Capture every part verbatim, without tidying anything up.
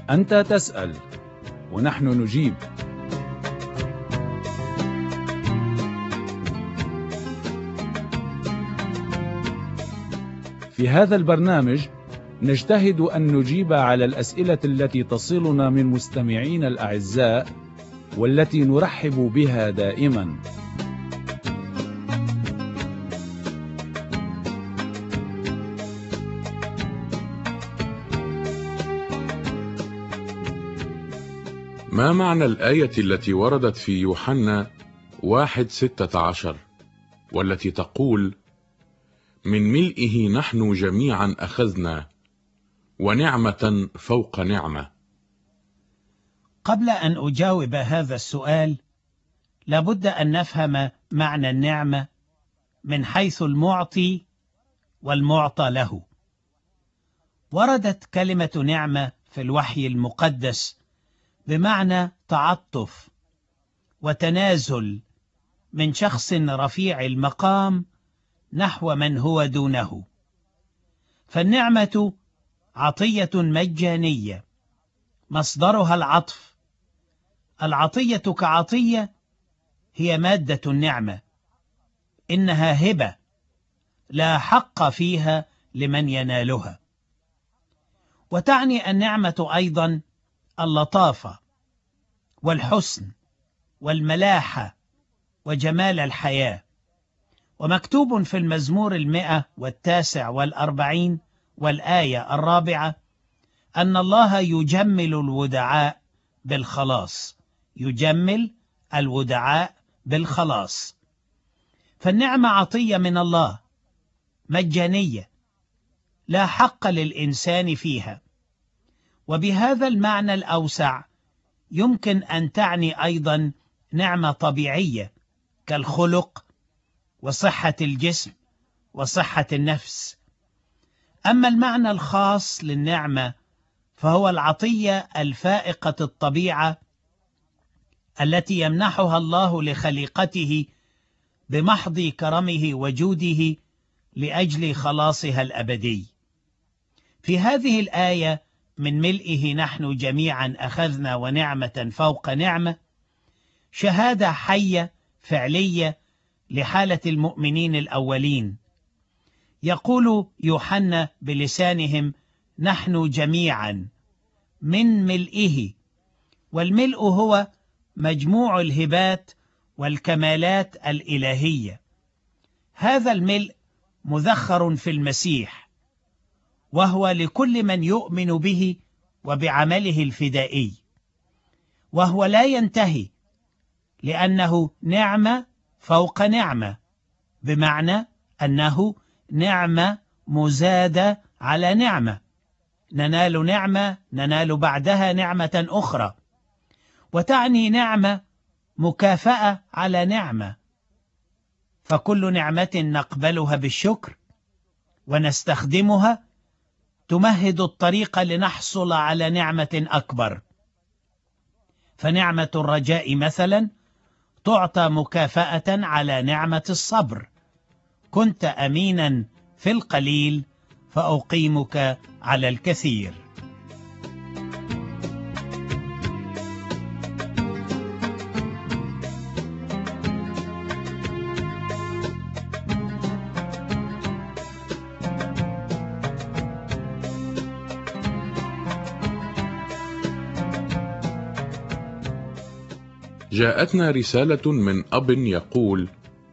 أنت تسأل ونحن نجيب. في هذا البرنامج نجتهد أن نجيب على الأسئلة التي تصلنا من مستمعين الأعزاء والتي نرحب بها دائما. ما معنى الآية التي وردت في يوحنا واحد ستة عشر والتي تقول: من ملئه نحن جميعا أخذنا ونعمة فوق نعمة؟ قبل أن أجاوب هذا السؤال لابد أن نفهم معنى النعمة من حيث المعطي والمعطى له. وردت كلمة نعمة في الوحي المقدس بمعنى تعطف وتنازل من شخص رفيع المقام نحو من هو دونه. فالنعمة عطية مجانية مصدرها العطف. العطية كعطية هي مادة النعمة، إنها هبة لا حق فيها لمن ينالها. وتعني النعمة أيضا اللطافة والحسن والملاحة وجمال الحياة. ومكتوب في المزمور المئة والتاسع والأربعين والآية الرابعة أن الله يجمل الودعاء بالخلاص، يجمل الودعاء بالخلاص. فالنعمة عطية من الله مجانية لا حق للإنسان فيها. وبهذا المعنى الأوسع يمكن أن تعني أيضا نعمة طبيعية كالخلق وصحة الجسم وصحة النفس. أما المعنى الخاص للنعمة فهو العطية الفائقة الطبيعة التي يمنحها الله لخليقته بمحض كرمه وجوده لأجل خلاصها الأبدي. في هذه الآية من ملئه نحن جميعا أخذنا ونعمة فوق نعمة شهادة حية فعلية لحالة المؤمنين الأولين. يقول يوحنا بلسانهم: نحن جميعا من ملئه. والملء هو مجموع الهبات والكمالات الإلهية. هذا الملء مذخر في المسيح، وهو لكل من يؤمن به وبعمله الفدائي، وهو لا ينتهي لأنه نعمة فوق نعمة، بمعنى أنه نعمة مزادة على نعمة، ننال نعمة ننال بعدها نعمة أخرى. وتعني نعمة مكافأة على نعمة، فكل نعمة نقبلها بالشكر ونستخدمها تمهد الطريق لنحصل على نعمة أكبر. فنعمة الرجاء مثلا تعطى مكافأة على نعمة الصبر. كنت أمينا في القليل فأقيمك على الكثير. جاءتنا رسالة من أب يقول: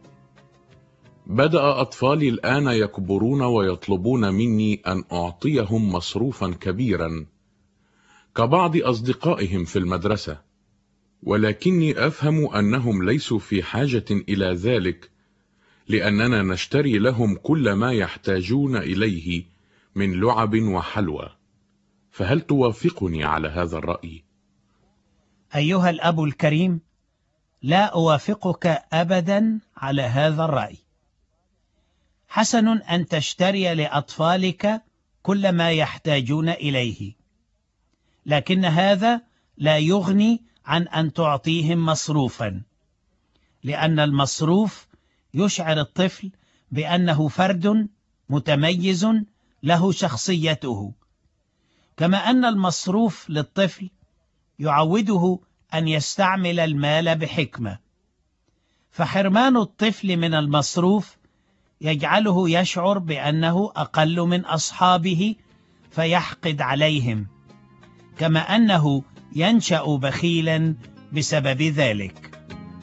بدأ أطفالي الآن يكبرون ويطلبون مني أن أعطيهم مصروفا كبيرا كبعض أصدقائهم في المدرسة، ولكني أفهم أنهم ليسوا في حاجة إلى ذلك، لأننا نشتري لهم كل ما يحتاجون إليه من لعب وحلوى. فهل توافقني على هذا الرأي؟ أيها الأب الكريم، لا أوافقك أبدا على هذا الرأي. حسن أن تشتري لأطفالك كل ما يحتاجون إليه، لكن هذا لا يغني عن أن تعطيهم مصروفا، لأن المصروف يشعر الطفل بأنه فرد متميز له شخصيته. كما أن المصروف للطفل يعوده أن يستعمل المال بحكمة، فحرمان الطفل من المصروف يجعله يشعر بأنه أقل من أصحابه فيحقد عليهم، كما أنه ينشأ بخيلا بسبب ذلك.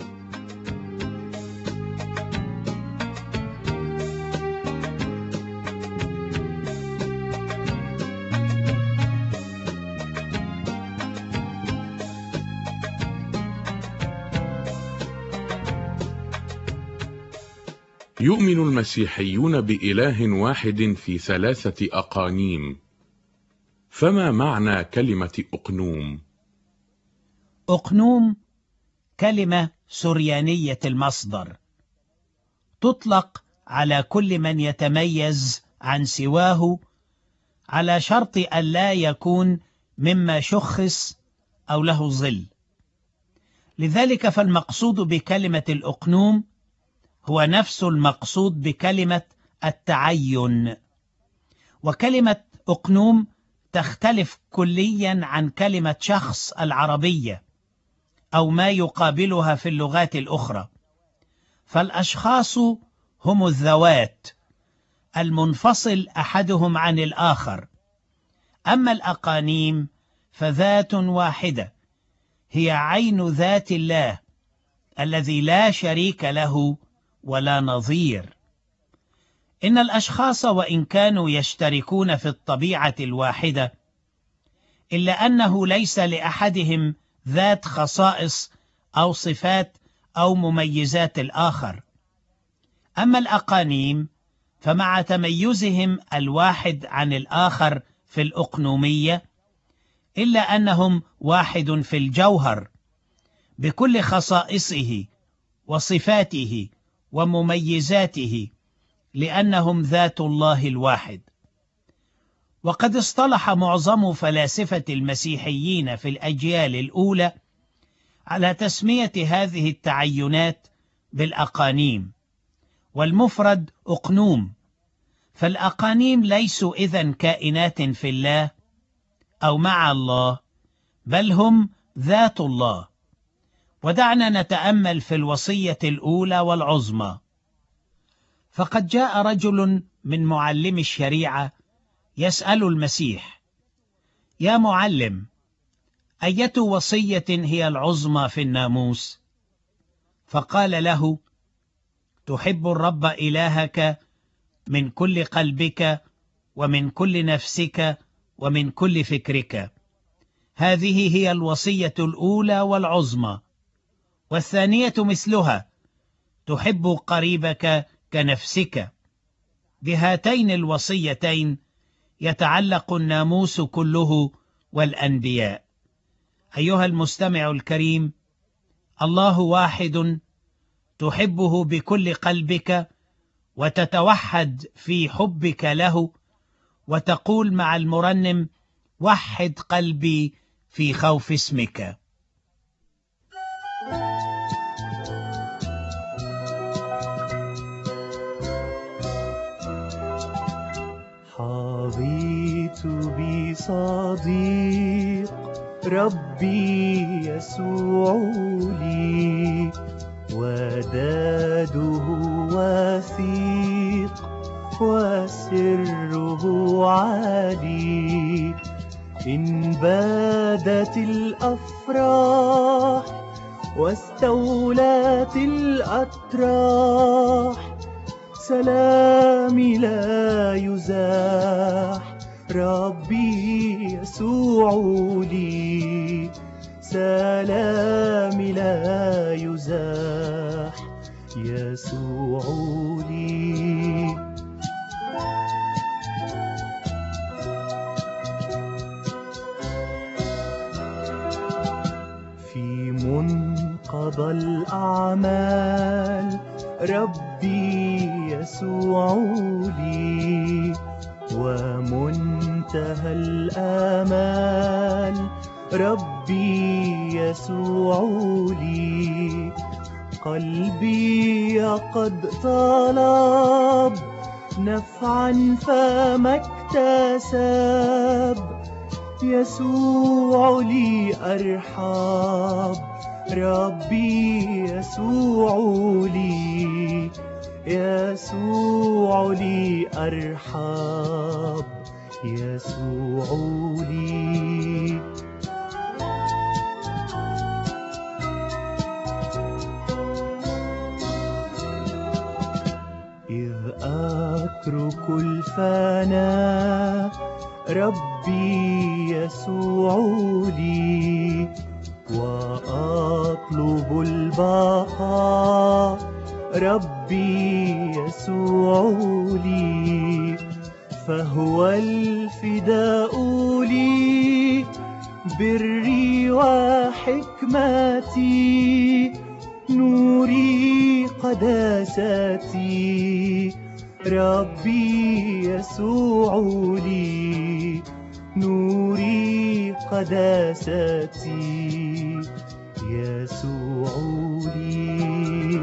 يؤمن المسيحيون بإله واحد في ثلاثة أقانيم، فما معنى كلمة أقنوم؟ أقنوم كلمة سريانية المصدر، تطلق على كل من يتميز عن سواه على شرط أن لا يكون مما شخص أو له ظل. لذلك فالمقصود بكلمة الأقنوم هو نفس المقصود بكلمة التعين، وكلمة أقنوم تختلف كليا عن كلمة شخص العربية أو ما يقابلها في اللغات الأخرى. فالأشخاص هم الذوات المنفصل أحدهم عن الآخر، أما الأقانيم فذات واحدة هي عين ذات الله الذي لا شريك له ولا نظير. إن الأشخاص وإن كانوا يشتركون في الطبيعة الواحدة، إلا أنه ليس لأحدهم ذات خصائص أو صفات أو مميزات الآخر. أما الأقانيم فمع تميزهم الواحد عن الآخر في الأقنومية، إلا أنهم واحد في الجوهر بكل خصائصه وصفاته ومميزاته، لأنهم ذات الله الواحد. وقد اصطلح معظم فلاسفة المسيحيين في الأجيال الأولى على تسمية هذه التعينات بالأقانيم، والمفرد أقنوم. فالأقانيم ليسوا إذن كائنات في الله أو مع الله، بل هم ذات الله. ودعنا نتأمل في الوصية الأولى والعظمى. فقد جاء رجل من معلم الشريعة يسأل المسيح: يا معلم، أية وصية هي العظمى في الناموس؟ فقال له: تحب الرب إلهك من كل قلبك ومن كل نفسك ومن كل فكرك. هذه هي الوصية الأولى والعظمى. والثانية مثلها: تحب قريبك كنفسك. بهاتين الوصيتين يتعلق الناموس كله والأنبياء. أيها المستمع الكريم، الله واحد تحبه بكل قلبك وتتوحد في حبك له، وتقول مع المرنم: وحد قلبي في خوف اسمك. حظيت بصديق ربي يسوع لي، وداده وثيق وسره عالي. إن بادت الأفراح واستولت الأتراح، سلامي لا يزاح. ربي يسوع لي، سلامي لا يزاح. يسوع لي. في منقضى الأعمال ربي يسوع لي، ومنتهى الآمال ربي يسوع لي. قلبي قد طلب نفعا فما اكتسب، يسوع لي أرحب، ربي يسوع لي، يسوع لي أرحب، يسوع لي. إذ أترك الفنا ربي يسوع لي، وأطلب البقاء ربي يسوع لي، فهو الفداء لي بري وحكمتي، نوري قداستي، ربي يسوع لي، نوري قداستي، يسوع لي.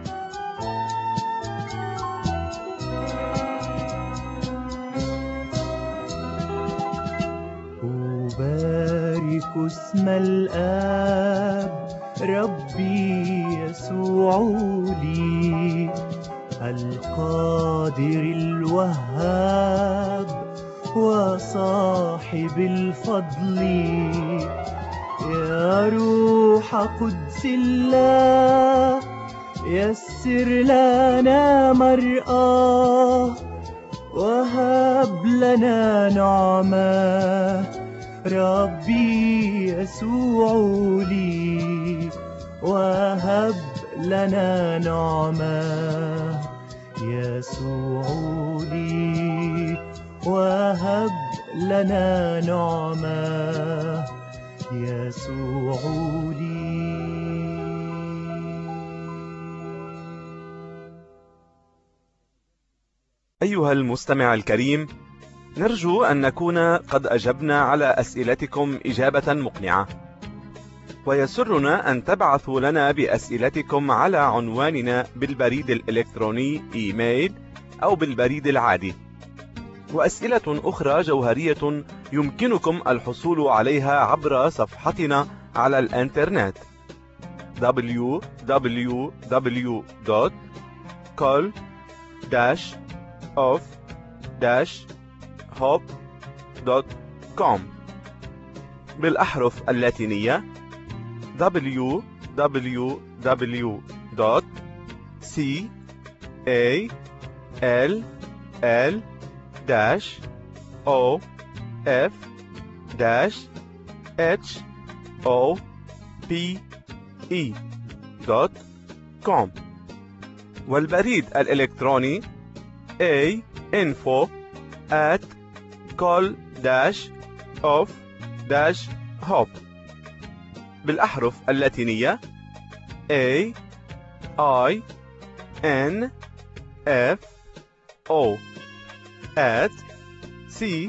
أبارك اسم الآب ربي يسوع لي، القادر الوهاب وصاحب الفضل، يا روح قدس الله يسر لنا مرآه، وهب لنا نعمة، ربي يسوع لي، وهب لنا نعمة، يسوع لي، وهب لنا نعمة، يسوع لي. أيها المستمع الكريم، نرجو أن نكون قد أجبنا على أسئلتكم إجابة مقنعة، ويسرنا أن تبعثوا لنا بأسئلتكم على عنواننا بالبريد الإلكتروني إيميل أو بالبريد العادي. وأسئلة أخرى جوهرية يمكنكم الحصول عليها عبر صفحتنا على الإنترنت دبليو دبليو دبليو دوت كول داش أوف داش هوب دوت كوم بالأحرف اللاتينية دبليو دبليو دبليو دوت سي إيه إل إل داش أو إف داش إتش أو بي إي دوت كوم، والبريد الإلكتروني A info at call dash of dash hop بالأحرف اللاتينية A I N F O at C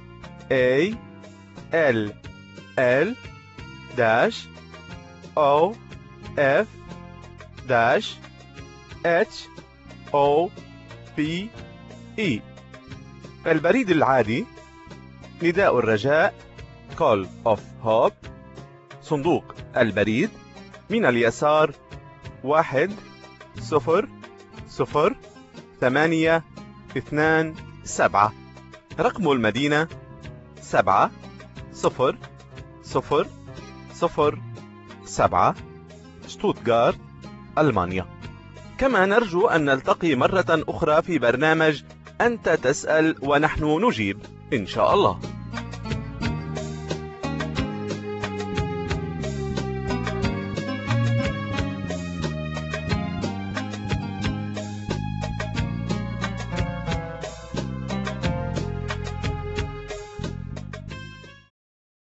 A L L dash O F dash H O P E. البريد العادي نداء الرجاء Call of Hope، صندوق البريد من اليسار واحد صفر صفر ثمانية اثنان سبعة، رقم المدينة سبعة صفر صفر صفر سبعة، شتوتغارت، ألمانيا. كما نرجو أن نلتقي مرة أخرى في برنامج أنت تسأل ونحن نجيب إن شاء الله.